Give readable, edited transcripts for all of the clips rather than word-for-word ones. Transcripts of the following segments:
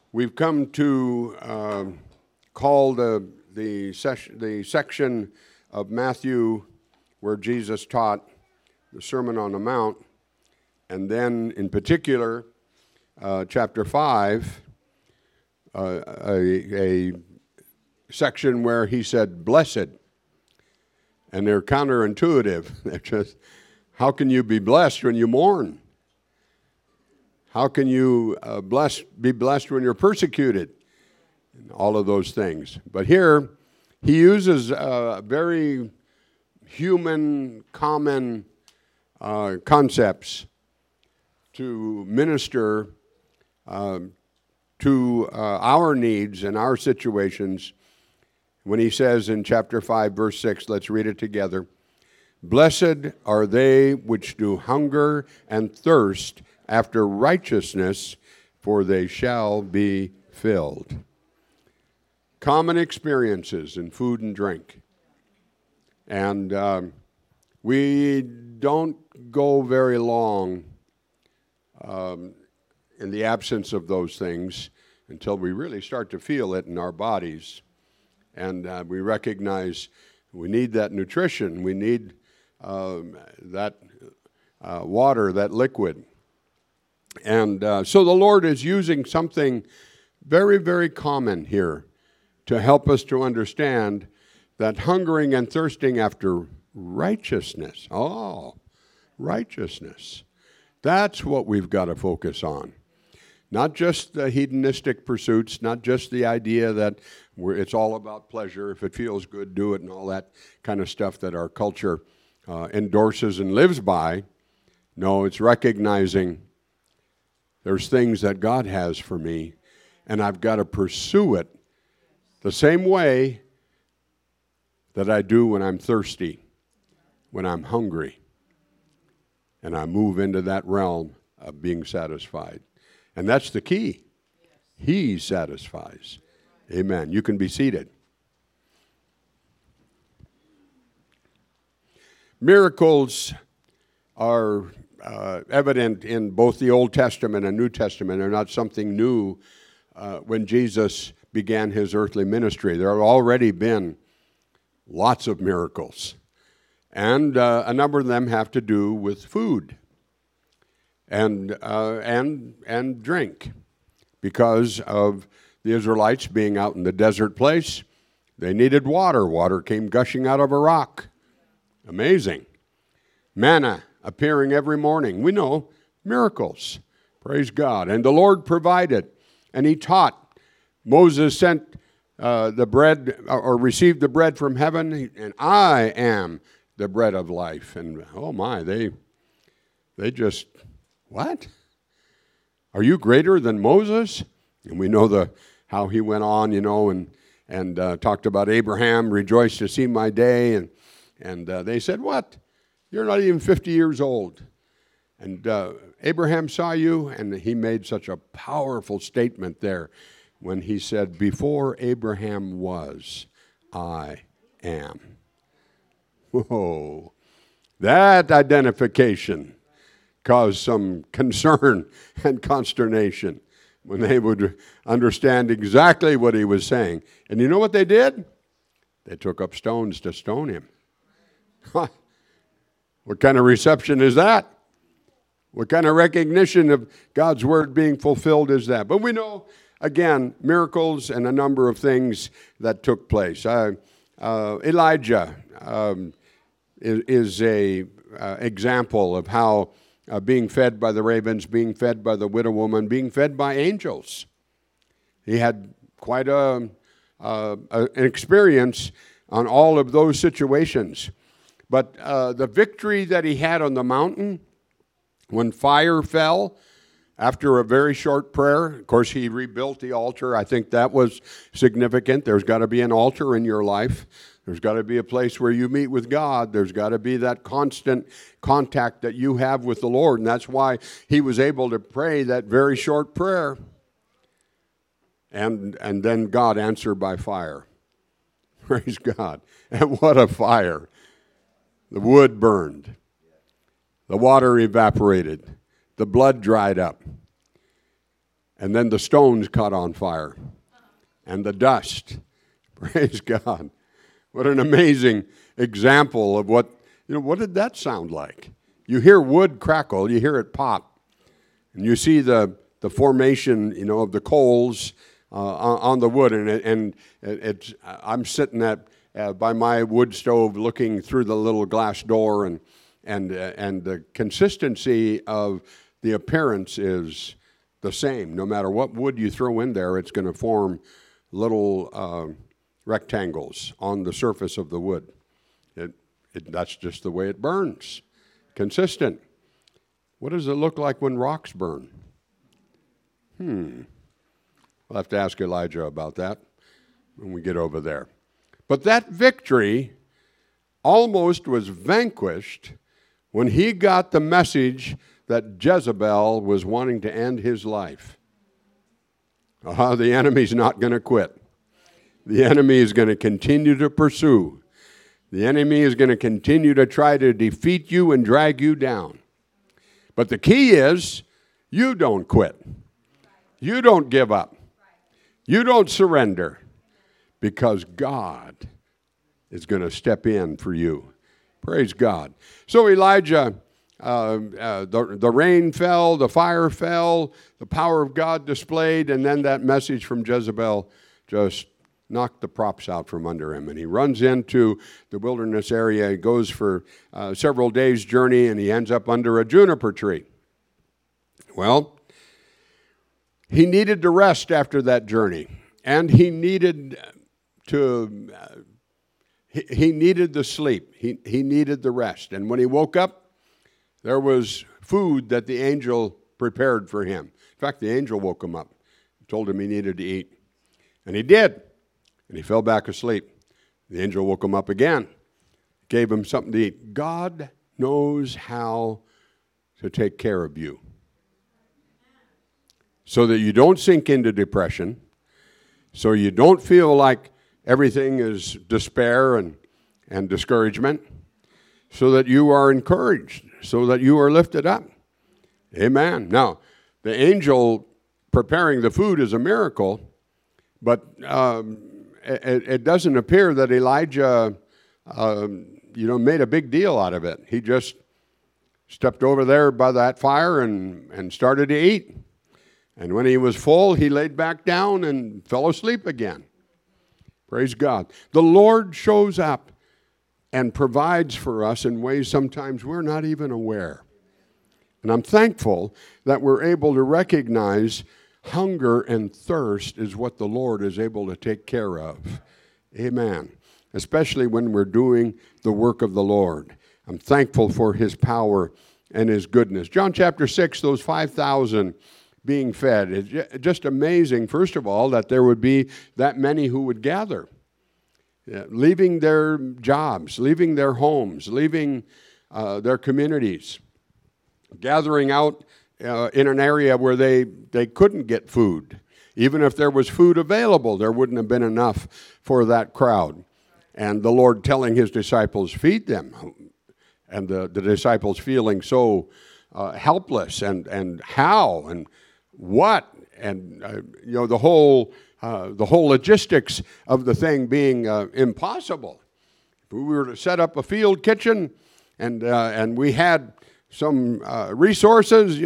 We've come to call the section of Matthew where Jesus taught the Sermon on the Mount, and then in particular, chapter 5, a section where he said, blessed. And they're counterintuitive. They're just, how can you be blessed when you mourn? How can you be blessed when you're persecuted? And all of those things. But here, he uses very human, common concepts to minister to our needs and our situations. When he says in chapter 5, verse 6, let's read it together. Blessed are they which do hunger and thirst after righteousness, for they shall be filled. Common experiences in food and drink. And we don't go very long in the absence of those things until we really start to feel it in our bodies. And we recognize we need that nutrition. We need that water, that liquid. And so the Lord is using something very, very common here to help us to understand that hungering and thirsting after righteousness. Oh, righteousness. That's what we've got to focus on. Not just the hedonistic pursuits, not just the idea that it's all about pleasure. If it feels good, do it, and all that kind of stuff that our culture endorses and lives by. No, it's recognizing there's things that God has for me, and I've got to pursue it the same way that I do when I'm thirsty, when I'm hungry, and I move into that realm of being satisfied. And that's the key. He satisfies. Amen. You can be seated. Miracles are evident in both the Old Testament and New Testament. They're not something new when Jesus began his earthly ministry. There have already been lots of miracles. And a number of them have to do with food and drink. Because of the Israelites being out in the desert place, they needed water. Water came gushing out of a rock. Amazing. Manna appearing every morning. We know miracles. Praise God. And the Lord provided, and he taught. Moses sent the bread, or received the bread from heaven, and I am the bread of life. And oh my, they just, what? Are you greater than Moses? And we know how he went on, and talked about Abraham, rejoiced to see my day. And they said, what? You're not even 50 years old. And Abraham saw you, and he made such a powerful statement there when he said, before Abraham was, I am. Whoa. That identification caused some concern and consternation when they would understand exactly what he was saying. And you know what they did? They took up stones to stone him. What kind of reception is that? What kind of recognition of God's word being fulfilled is that? But we know, again, miracles and a number of things that took place. Elijah is a example of how being fed by the ravens, being fed by the widow woman, being fed by angels. He had quite an experience on all of those situations. But the victory that he had on the mountain, when fire fell, after a very short prayer, of course, he rebuilt the altar. I think that was significant. There's got to be an altar in your life. There's got to be a place where you meet with God. There's got to be that constant contact that you have with the Lord. And that's why he was able to pray that very short prayer. And then God answered by fire. Praise God. And what a fire. The wood burned. The water evaporated. The blood dried up. And then the stones caught on fire. And the dust. Praise God. What an amazing example of what did that sound like? You hear wood crackle, you hear it pop. And you see the formation, of the coals on the wood. And I'm sitting by my wood stove looking through the little glass door, and the consistency of the appearance is the same. No matter what wood you throw in there, it's going to form little rectangles on the surface of the wood. That's just the way it burns. Consistent. What does it look like when rocks burn? We'll have to ask Elijah about that when we get over there. But that victory almost was vanquished when he got the message that Jezebel was wanting to end his life. The enemy's not going to quit. The enemy is going to continue to pursue. The enemy is going to continue to try to defeat you and drag you down. But the key is, you don't quit. You don't give up. You don't surrender, because God is going to step in for you. Praise God. So Elijah, the rain fell, the fire fell, the power of God displayed, and then that message from Jezebel just knocked the props out from under him. And he runs into the wilderness area. He goes for several days' journey, and he ends up under a juniper tree. Well, he needed to rest after that journey, and he needed the sleep. He needed the rest. And when he woke up, there was food that the angel prepared for him. In fact, the angel woke him up, told him he needed to eat. And he did. And he fell back asleep. The angel woke him up again, gave him something to eat. God knows how to take care of you, so that you don't sink into depression, so you don't feel like everything is despair and discouragement, so that you are encouraged, so that you are lifted up. Amen. Now, the angel preparing the food is a miracle, but it doesn't appear that Elijah, made a big deal out of it. He just stepped over there by that fire and started to eat. And when he was full, he laid back down and fell asleep again. Praise God. The Lord shows up and provides for us in ways sometimes we're not even aware. And I'm thankful that we're able to recognize hunger and thirst is what the Lord is able to take care of. Amen. Especially when we're doing the work of the Lord. I'm thankful for his power and his goodness. John chapter 6, those 5,000 being fed. It's just amazing, first of all, that there would be that many who would gather, leaving their jobs, leaving their homes, leaving their communities, gathering out in an area where they couldn't get food. Even if there was food available, there wouldn't have been enough for that crowd. And the Lord telling his disciples, feed them. And the disciples feeling so helpless and how and what, and the whole logistics of the thing being impossible. If we were to set up a field kitchen and we had some resources,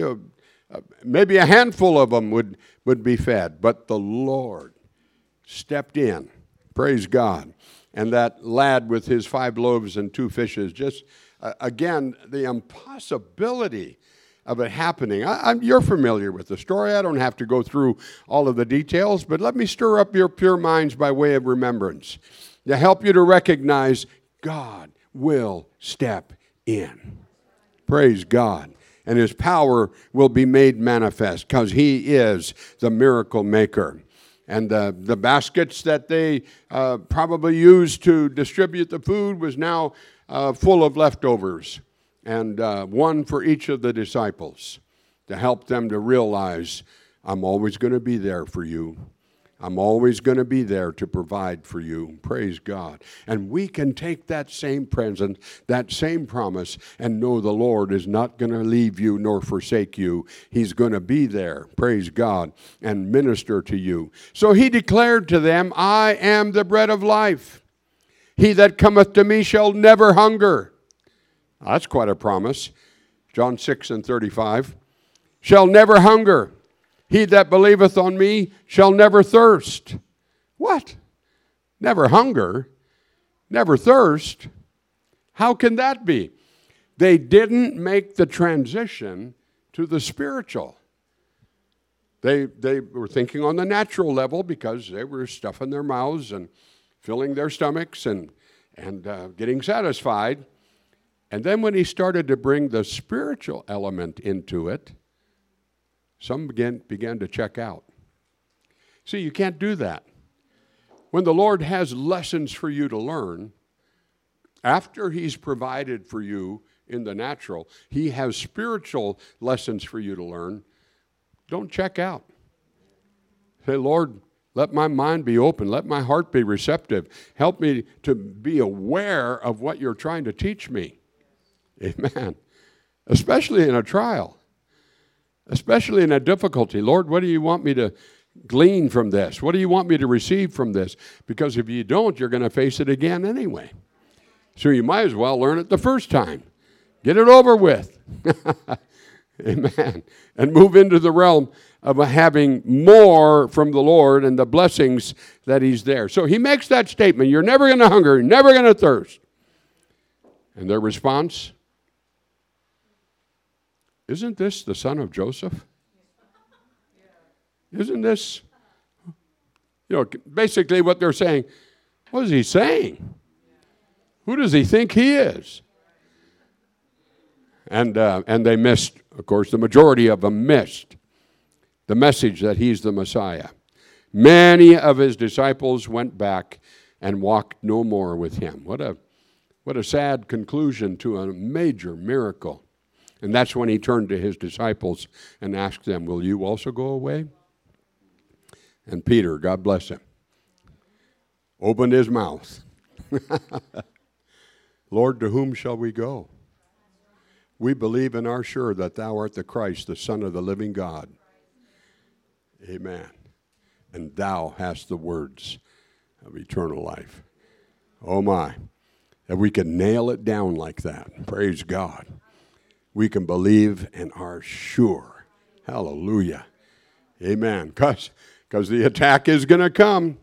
maybe a handful of them would be fed. But the Lord stepped in. Praise God. And that lad with his 5 loaves and 2 fishes, just again, the impossibility of it happening. You're familiar with the story. I don't have to go through all of the details, but let me stir up your pure minds by way of remembrance to help you to recognize God will step in. Praise God. And his power will be made manifest because he is the miracle maker. And the baskets that they probably used to distribute the food was now full of leftovers. And one for each of the disciples to help them to realize, I'm always going to be there for you. I'm always going to be there to provide for you. Praise God. And we can take that same present, that same promise, and know the Lord is not going to leave you nor forsake you. He's going to be there, praise God, and minister to you. So he declared to them, I am the bread of life. He that cometh to me shall never hunger. That's quite a promise. John 6:35. Shall never hunger. He that believeth on me shall never thirst. What? Never hunger? Never thirst? How can that be? They didn't make the transition to the spiritual. They were thinking on the natural level because they were stuffing their mouths and filling their stomachs and getting satisfied. And then when he started to bring the spiritual element into it, some began to check out. See, you can't do that. When the Lord has lessons for you to learn, after he's provided for you in the natural, he has spiritual lessons for you to learn. Don't check out. Say, Lord, let my mind be open. Let my heart be receptive. Help me to be aware of what you're trying to teach me. Amen. Especially in a trial. Especially in a difficulty. Lord, what do you want me to glean from this? What do you want me to receive from this? Because if you don't, you're going to face it again anyway. So you might as well learn it the first time. Get it over with. Amen. And move into the realm of having more from the Lord and the blessings that he's there. So he makes that statement, you're never going to hunger, you're never going to thirst. And their response, isn't this the son of Joseph? Isn't this, basically what they're saying, what is he saying? Who does he think he is? And they missed, of course, the majority of them missed the message that he's the Messiah. Many of his disciples went back and walked no more with him. What a sad conclusion to a major miracle. And that's when he turned to his disciples and asked them, will you also go away? And Peter, God bless him, opened his mouth. Lord, to whom shall we go? We believe and are sure that thou art the Christ, the Son of the living God. Amen. And thou hast the words of eternal life. Oh my, that we can nail it down like that. Praise God. We can believe and are sure. Hallelujah. Amen. Because the attack is going to come.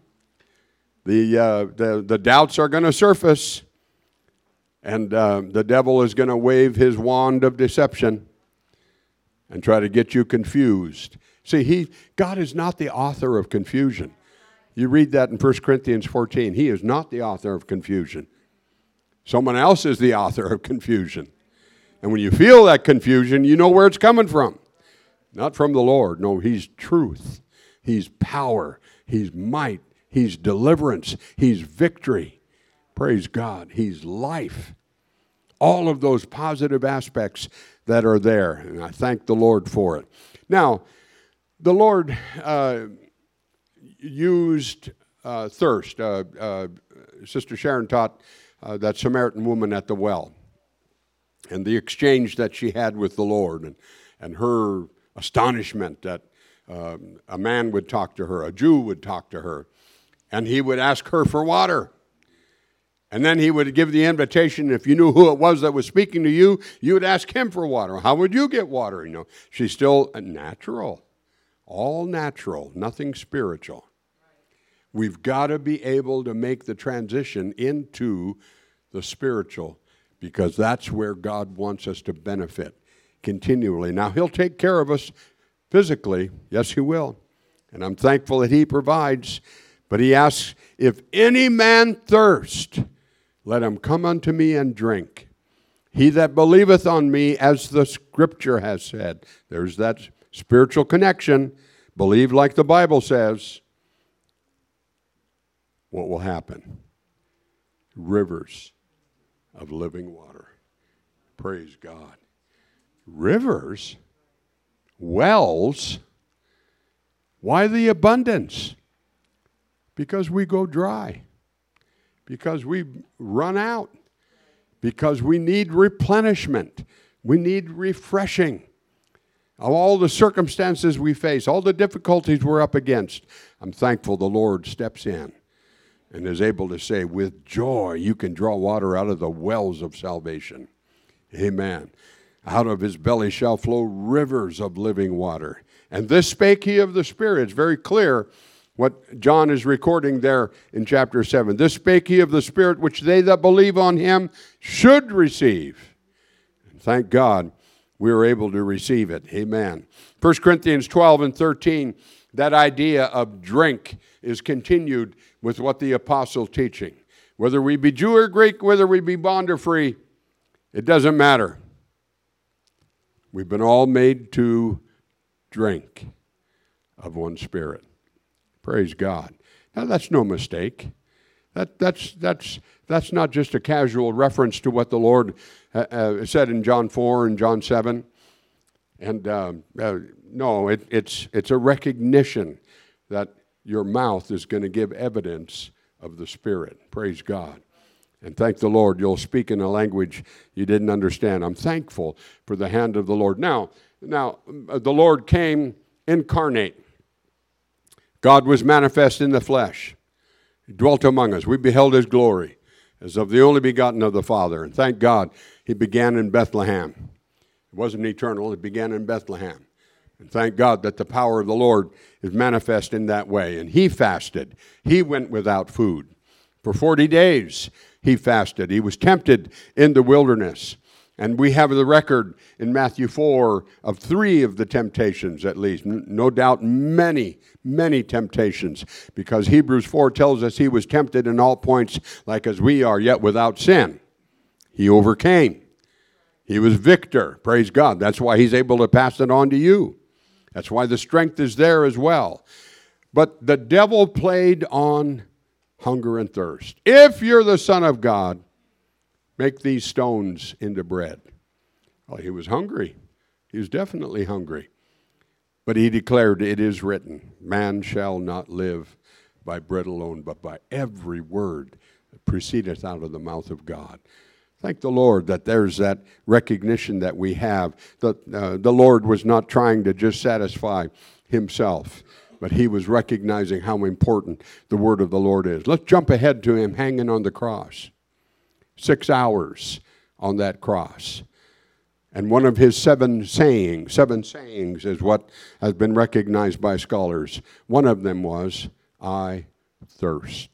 The doubts are going to surface. And the devil is going to wave his wand of deception and try to get you confused. See, God is not the author of confusion. You read that in 1 Corinthians 14. He is not the author of confusion. Someone else is the author of confusion. And when you feel that confusion, you know where it's coming from. Not from the Lord. No, he's truth. He's power. He's might. He's deliverance. He's victory. Praise God. He's life. All of those positive aspects that are there. And I thank the Lord for it. Now, the Lord used thirst. Sister Sharon taught that Samaritan woman at the well and the exchange that she had with the Lord and her astonishment that a man would talk to her, a Jew would talk to her, and he would ask her for water. And then he would give the invitation. If you knew who it was that was speaking to you, you would ask him for water. How would you get water? She's still natural. All natural, nothing spiritual. We've got to be able to make the transition into the spiritual because that's where God wants us to benefit continually. Now, he'll take care of us physically. Yes, he will. And I'm thankful that he provides. But he asks, if any man thirst, let him come unto me and drink. He that believeth on me, as the scripture has said. There's that spiritual connection. Believe like the Bible says. What will happen? Rivers of living water. Praise God. Rivers? Wells? Why the abundance? Because we go dry. Because we run out. Because we need replenishment. We need refreshing. Of all the circumstances we face, all the difficulties we're up against, I'm thankful the Lord steps in and is able to say, with joy, you can draw water out of the wells of salvation. Amen. Out of his belly shall flow rivers of living water. And this spake he of the Spirit. It's very clear what John is recording there in chapter 7. This spake he of the Spirit, which they that believe on him should receive. And thank God we are able to receive it. Amen. 1 Corinthians 12 and 13, that idea of drink is continued with what the apostle teaching. Whether we be Jew or Greek, whether we be bond or free, it doesn't matter. We've been all made to drink of one Spirit. Praise God. Now that's no mistake. That's not just a casual reference to what the Lord said in John 4 and John 7. And no, it's a recognition that your mouth is going to give evidence of the Spirit. Praise God. And thank the Lord, you'll speak in a language you didn't understand. I'm thankful for the hand of the Lord. Now, the Lord came incarnate. God was manifest in the flesh. He dwelt among us. We beheld his glory as of the only begotten of the Father. And thank God, he began in Bethlehem. It wasn't eternal. It began in Bethlehem. And thank God that the power of the Lord is manifest in that way. And he fasted. He went without food. For 40 days he fasted. He was tempted in the wilderness. And we have the record in Matthew 4 of 3 of the temptations at least. No doubt many, many temptations. Because Hebrews 4 tells us he was tempted in all points like as we are, yet without sin. He overcame. He was victor. Praise God. That's why he's able to pass it on to you. That's why the strength is there as well. But the devil played on hunger and thirst. If you're the Son of God, make these stones into bread. Well, he was hungry. He was definitely hungry. But he declared, it is written, man shall not live by bread alone, but by every word that proceedeth out of the mouth of God. Thank the Lord that there's that recognition that we have. That the Lord was not trying to just satisfy himself, but he was recognizing how important the word of the Lord is. Let's jump ahead to him hanging on the cross. 6 hours on that cross. And one of his seven sayings is what has been recognized by scholars. One of them was, I thirst.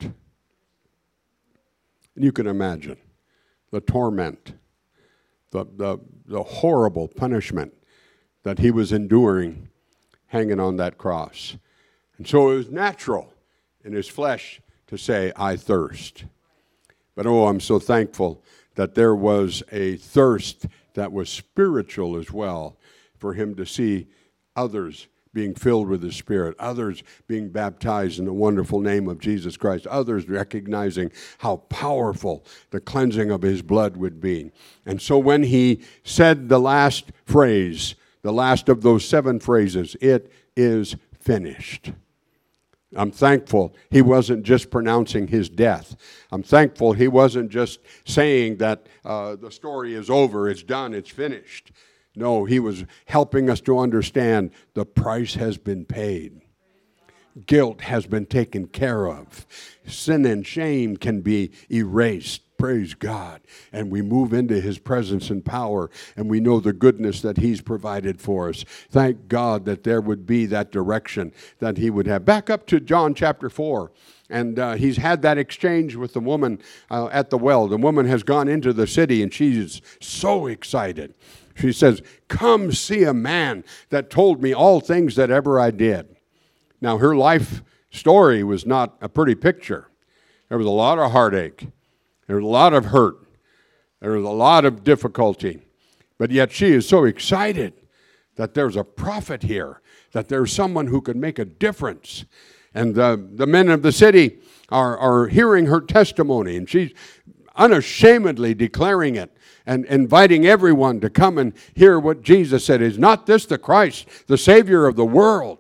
And you can imagine the torment, the horrible punishment that he was enduring hanging on that cross. And so it was natural in his flesh to say, I thirst. But oh, I'm so thankful that there was a thirst that was spiritual as well for him to see others being filled with the Spirit, others being baptized in the wonderful name of Jesus Christ, others recognizing how powerful the cleansing of his blood would be. And so when he said the last phrase, the last of those 7 phrases, it is finished. I'm thankful he wasn't just pronouncing his death. I'm thankful he wasn't just saying that the story is over, it's done, it's finished. No, he was helping us to understand the price has been paid. Guilt has been taken care of. Sin and shame can be erased. Praise God. And we move into his presence and power, and we know the goodness that he's provided for us. Thank God that there would be that direction that he would have. Back up to John chapter 4. And he's had that exchange with the woman at the well. The woman has gone into the city, and she's so excited. She says, come see a man that told me all things that ever I did. Now, her life story was not a pretty picture. There was a lot of heartache. There was a lot of hurt. There was a lot of difficulty. But yet she is so excited that there's a prophet here, that there's someone who could make a difference. And the men of the city are hearing her testimony, and she's unashamedly declaring it and inviting everyone to come and hear what Jesus said. Is not this the Christ, the Savior of the world?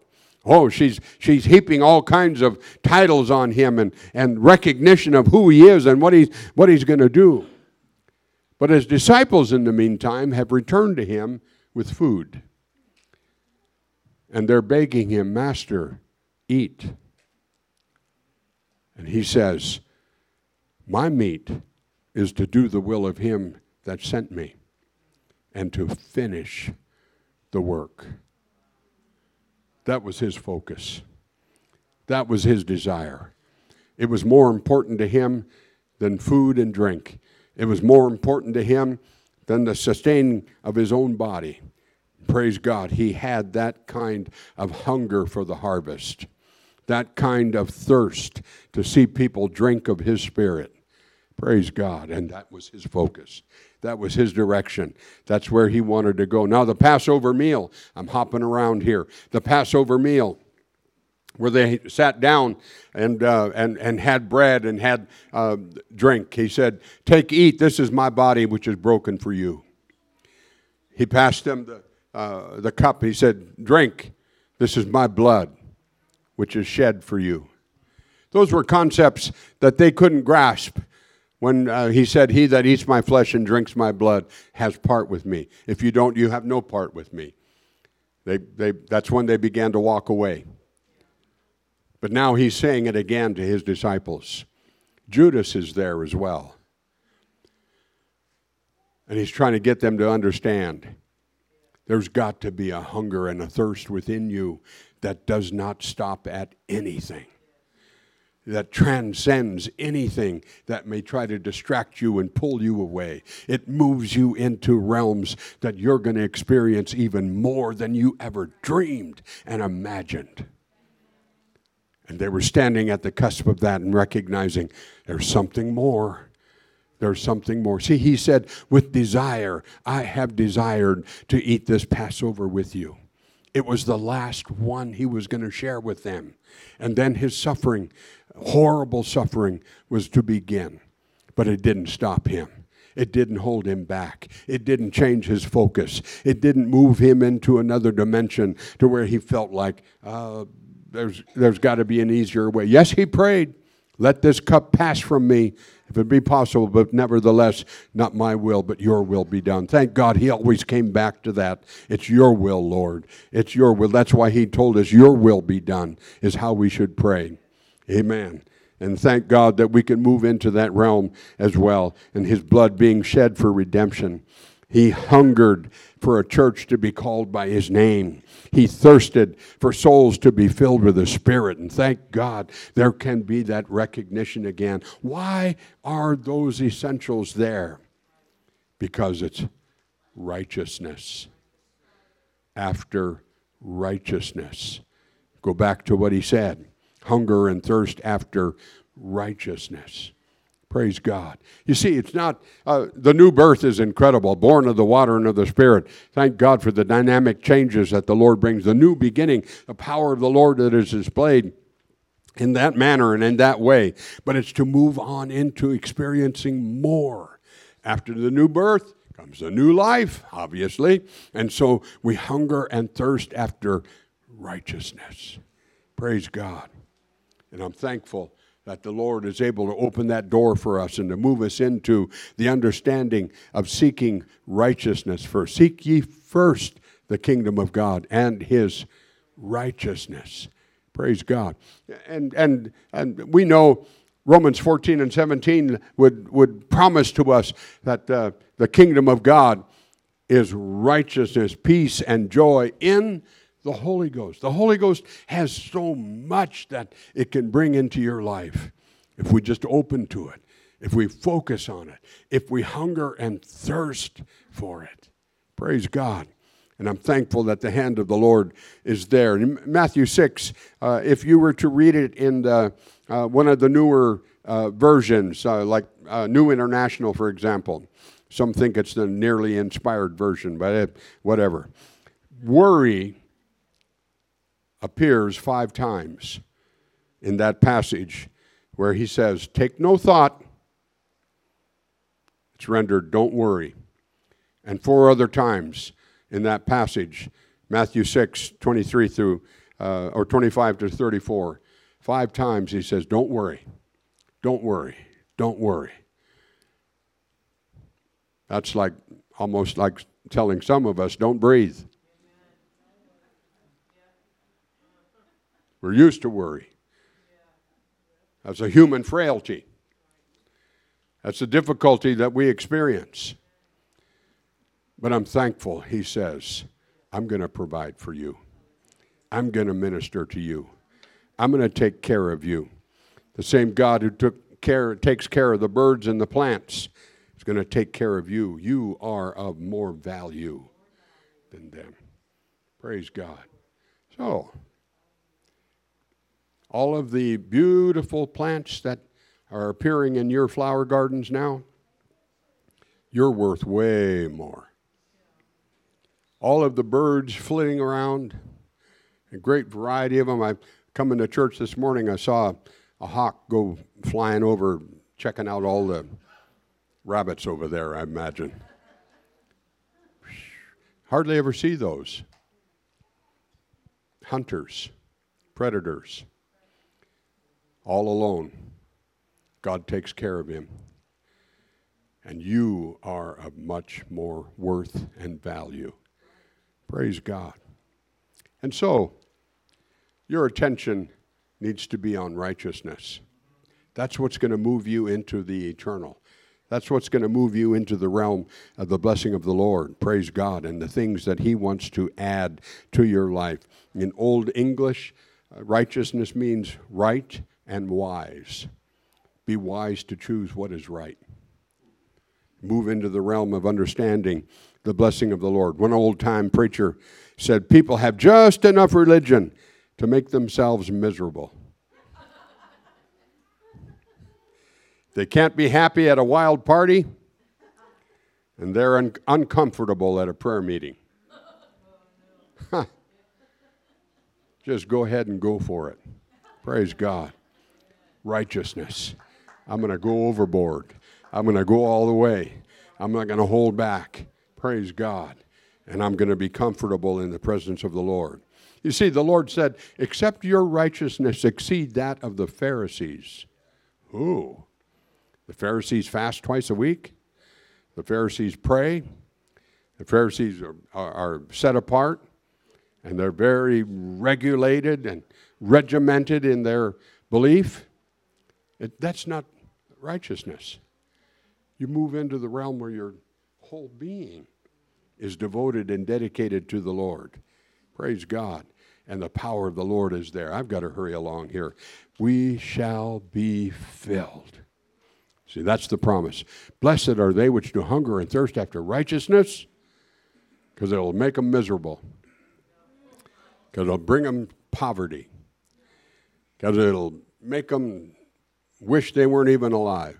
Oh, she's heaping all kinds of titles on him and recognition of who he is and what he's going to do. But his disciples, in the meantime, have returned to him with food. And they're begging him, Master, eat. And he says, my meat is to do the will of him that sent me and to finish the work. That was his focus. That was his desire. It was more important to him than food and drink. It was more important to him than the sustaining of his own body. Praise God, he had that kind of hunger for the harvest, that kind of thirst to see people drink of his Spirit. Praise God, and that was his focus. That was his direction. That's where he wanted to go. Now the Passover meal, I'm hopping around here. The Passover meal, where they sat down and had bread and had drink. He said, take, eat, this is my body which is broken for you. He passed them the cup. He said, drink, this is my blood which is shed for you. Those were concepts that they couldn't grasp when he said, he that eats my flesh and drinks my blood has part with me. If you don't, you have no part with me. That's when they began to walk away. But now he's saying it again to his disciples. Judas is there as well. And he's trying to get them to understand there's got to be a hunger and a thirst within you that does not stop at anything, that transcends anything that may try to distract you and pull you away. It moves you into realms that you're going to experience even more than you ever dreamed and imagined. And they were standing at the cusp of that and recognizing there's something more. There's something more. See, he said, with desire, I have desired to eat this Passover with you. It was the last one he was going to share with them. And then his suffering, horrible suffering, was to begin. But it didn't stop him. It didn't hold him back. It didn't change his focus. It didn't move him into another dimension to where he felt like, there's got to be an easier way. Yes, he prayed, let this cup pass from me, if it be possible, but nevertheless, not my will, but your will be done. Thank God he always came back to that. It's your will, Lord. It's your will. That's why he told us your will be done is how we should pray. Amen. And thank God that we can move into that realm as well, and his blood being shed for redemption. He hungered for a church to be called by his name. He thirsted for souls to be filled with the Spirit. And thank God there can be that recognition again. Why are those essentials there? Because it's righteousness. After righteousness. Go back to what he said. Hunger and thirst after righteousness. Praise God. You see, it's not, the new birth is incredible, born of the water and of the Spirit. Thank God for the dynamic changes that the Lord brings, the new beginning, the power of the Lord that is displayed in that manner and in that way. But it's to move on into experiencing more. After the new birth comes a new life, obviously. And so we hunger and thirst after righteousness. Praise God. And I'm thankful that the Lord is able to open that door for us and to move us into the understanding of seeking righteousness first. Seek ye first the kingdom of God and his righteousness. Praise God. And we know Romans 14 and 17 would promise to us that the kingdom of God is righteousness, peace, and joy in the Holy Ghost. The Holy Ghost has so much that it can bring into your life if we just open to it, if we focus on it, if we hunger and thirst for it. Praise God. And I'm thankful that the hand of the Lord is there. In Matthew 6, if you were to read it in one of the newer versions, like New International, for example. Some think it's the nearly inspired version, but whatever. Worry appears 5 times in that passage where he says, take no thought. It's rendered, don't worry. And 4 other times in that passage, Matthew 6, 23 through or 25 to 34. 5 times he says, don't worry, don't worry, don't worry. That's like almost like telling some of us, don't breathe. We're used to worry. That's a human frailty. That's a difficulty that we experience. But I'm thankful, he says, I'm going to provide for you. I'm going to minister to you. I'm going to take care of you. The same God who takes care of the birds and the plants is going to take care of you. You are of more value than them. Praise God. So, all of the beautiful plants that are appearing in your flower gardens now, you're worth way more. All of the birds flitting around, a great variety of them. I come into church this morning, I saw a hawk go flying over, checking out all the rabbits over there, I imagine. Hardly ever see those. Hunters, predators, all alone. God takes care of him. And you are of much more worth and value. Praise God. And so, your attention needs to be on righteousness. That's what's going to move you into the eternal. That's what's going to move you into the realm of the blessing of the Lord. Praise God. And the things that he wants to add to your life. In Old English, righteousness means right and wise. Be wise to choose what is right. Move into the realm of understanding the blessing of the Lord. One old-time preacher said, people have just enough religion to make themselves miserable. They can't be happy at a wild party, and they're uncomfortable at a prayer meeting. Huh. Just go ahead and go for it. Praise God. Righteousness. I'm going to go overboard. I'm going to go all the way. I'm not going to hold back. Praise God. And I'm going to be comfortable in the presence of the Lord. You see, the Lord said, except your righteousness exceed that of the Pharisees. Ooh. The Pharisees fast twice a week. The Pharisees pray. The Pharisees are set apart. And they're very regulated and regimented in their belief. That's not righteousness. You move into the realm where your whole being is devoted and dedicated to the Lord. Praise God. And the power of the Lord is there. I've got to hurry along here. We shall be filled. See, that's the promise. Blessed are they which do hunger and thirst after righteousness, because it will make them miserable. Because it'll bring them poverty. Because it'll make them wish they weren't even alive.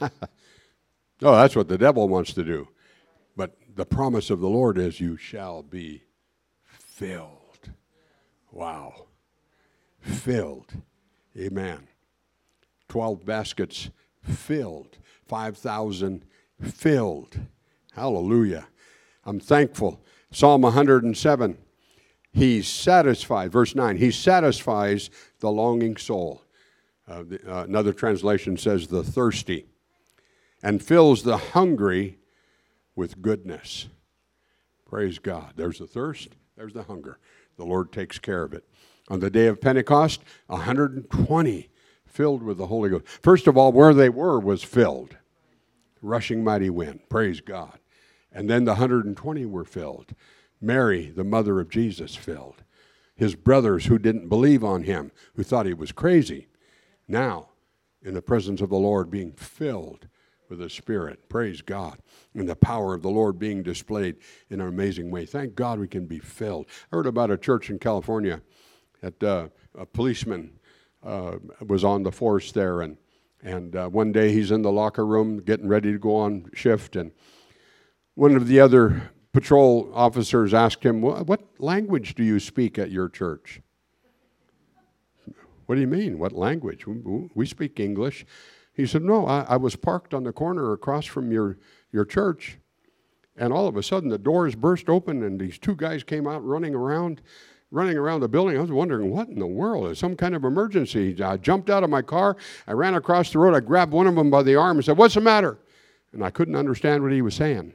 Oh, that's what the devil wants to do. But the promise of the Lord is you shall be filled. Wow. Filled. Amen. 12 baskets filled. 5,000 filled. Hallelujah. I'm thankful. Psalm 107. He satisfies, verse 9, he satisfies the longing soul. Another translation says the thirsty. And fills the hungry with goodness. Praise God. There's the thirst, there's the hunger. The Lord takes care of it. On the day of Pentecost, 120 filled with the Holy Ghost. First of all, where they were was filled. Rushing mighty wind. Praise God. And then the 120 were filled. Mary, the mother of Jesus, filled. His brothers who didn't believe on him, who thought he was crazy, now in the presence of the Lord being filled with the Spirit. Praise God. And the power of the Lord being displayed in an amazing way. Thank God we can be filled. I heard about a church in California that a policeman was on the force there. And one day he's in the locker room getting ready to go on shift. And one of the other patrol officers asked him, what language do you speak at your church? What do you mean? What language? We speak English. He said, no, I was parked on the corner across from your church, and all of a sudden the doors burst open, and these two guys came out running around running around the building. I was wondering, what in the world? Is some kind of emergency? I jumped out of my car. I ran across the road. I grabbed one of them by the arm and said, "What's the matter?" And I couldn't understand what he was saying.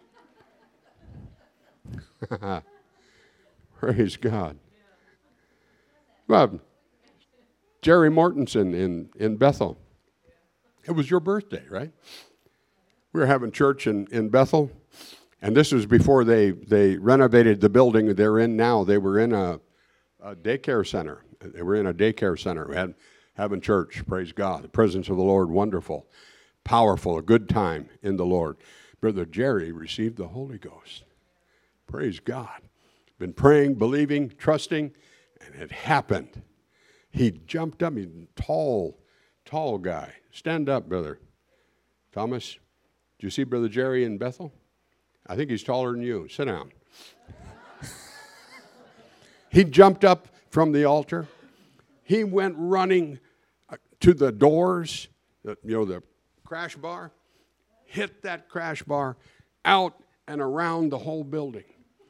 Praise God. Well, Jerry Mortensen in Bethel. It was your birthday, right? We were having church in Bethel, and this was before they renovated the building they're in now. They were in a daycare center. They were in a daycare center. We had having church. Praise God. The presence of the Lord, wonderful, powerful, a good time in the Lord. Brother Jerry received the Holy Ghost. Praise God. Been praying, believing, trusting, and it happened. He jumped up. He's a tall guy. Stand up, Brother Thomas. Do you see Brother Jerry in Bethel? I think he's taller than you. Sit down. He jumped up from the altar. He went running to the doors, the crash bar, hit that crash bar out and around the whole building,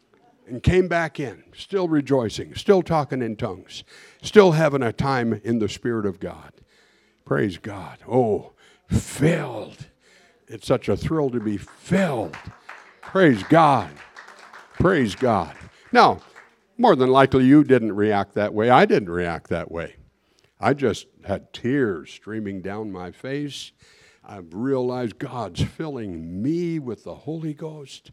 and came back in, still rejoicing, still talking in tongues, still having a time in the Spirit of God. Praise God. Oh, filled. It's such a thrill to be filled. Praise God. Praise God. Now, more than likely you didn't react that way. I didn't react that way. I just had tears streaming down my face. I've realized God's filling me with the Holy Ghost.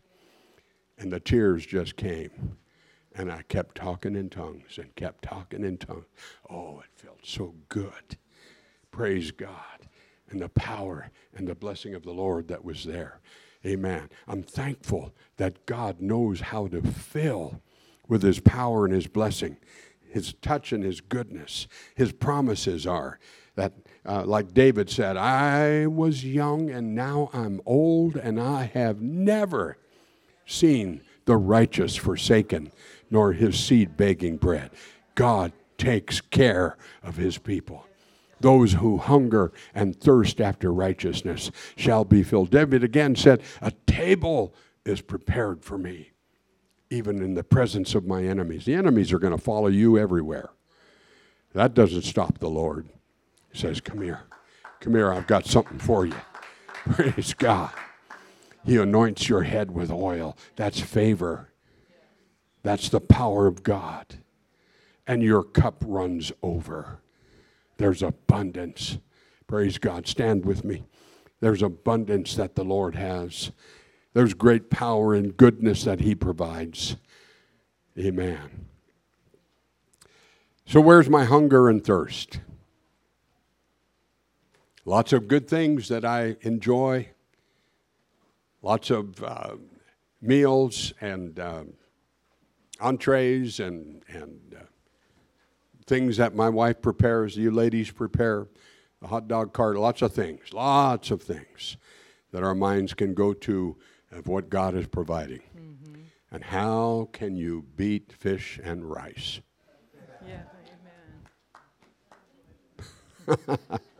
And the tears just came. And I kept talking in tongues and kept talking in tongues. Oh, it felt so good. Praise God. And the power and the blessing of the Lord that was there. Amen. I'm thankful that God knows how to fill with His power and His blessing, His touch and His goodness. His promises are that, like David said, I was young and now I'm old, and I have never seen the righteous forsaken, nor his seed begging bread. God takes care of His people. Those who hunger and thirst after righteousness shall be filled. David again said, a table is prepared for me, even in the presence of my enemies. The enemies are going to follow you everywhere. That doesn't stop the Lord. He says, come here, I've got something for you. Praise God. He anoints your head with oil. That's favor. That's the power of God. And your cup runs over. There's abundance. Praise God. Stand with me. There's abundance that the Lord has. There's great power and goodness that He provides. Amen. So where's my hunger and thirst? Lots of good things that I enjoy. Lots of meals and entrees and things that my wife prepares, you ladies prepare, the hot dog cart, lots of things that our minds can go to of what God is providing. Mm-hmm. And how can you beat fish and rice? Yeah, amen.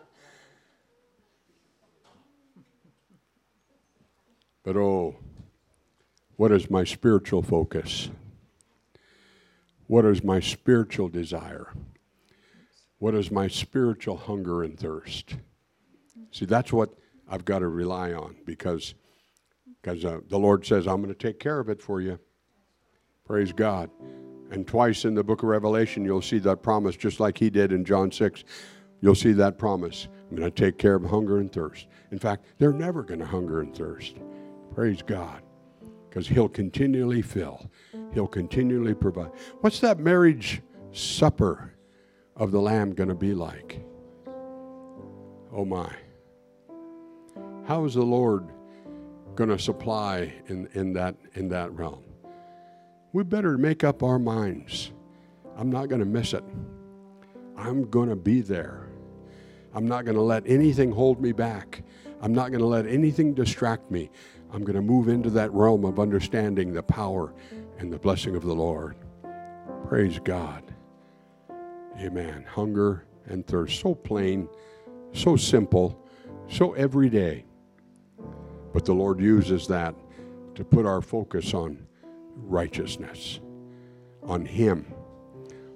But oh, what is my spiritual focus? What is my spiritual desire? What is my spiritual hunger and thirst? See, that's what I've got to rely on because the Lord says, I'm going to take care of it for you. Praise God. And twice in the book of Revelation, you'll see that promise, just like He did in John 6. You'll see that promise. I'm going to take care of hunger and thirst. In fact, they're never going to hunger and thirst. Praise God. Because He'll continually fill. He'll continually provide. What's that marriage supper of the Lamb going to be like? Oh my. How is the Lord going to supply in that realm? We better make up our minds. I'm not going to miss it. I'm going to be there. I'm not going to let anything hold me back. I'm not going to let anything distract me. I'm going to move into that realm of understanding the power and the blessing of the Lord. Praise God. Amen. Hunger and thirst. So plain, so simple, so everyday. But the Lord uses that to put our focus on righteousness, on Him,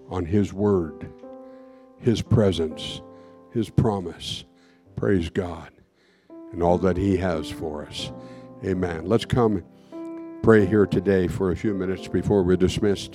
on His Word, His presence, His promise. Praise God. And all that He has for us. Amen. Let's come pray here today for a few minutes before we're dismissed.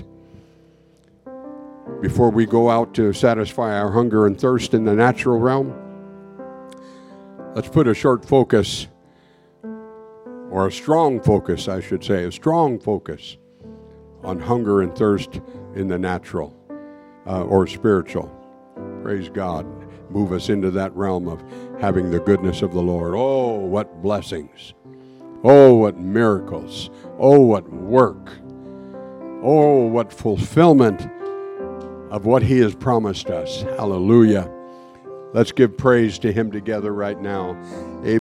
Before we go out to satisfy our hunger and thirst in the natural realm, let's put a short focus, or a strong focus, I should say, a strong focus on hunger and thirst in the natural or spiritual. Praise God. Move us into that realm of having the goodness of the Lord. Oh, what blessings. Oh, what miracles. Oh, what work. Oh, what fulfillment of what He has promised us. Hallelujah. Let's give praise to Him together right now. Amen.